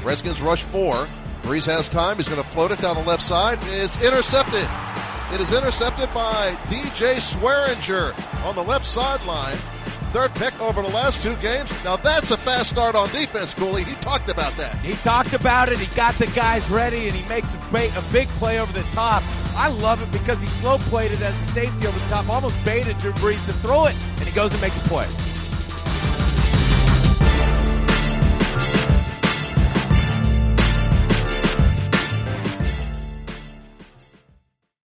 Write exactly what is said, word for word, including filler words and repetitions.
Redskins rush four. Breeze has time. He's going to float it down the left side. It's intercepted. It is intercepted by D J Swearinger on the left sideline. Third pick over the last two games. Now that's a fast start on defense, Cooley. He talked about that. He talked about it. He got the guys ready, and he makes a, ba- a big play over the top. I love it because he slow played it as a safety over the top, almost baited Drew Brees to throw it, and he goes and makes a play.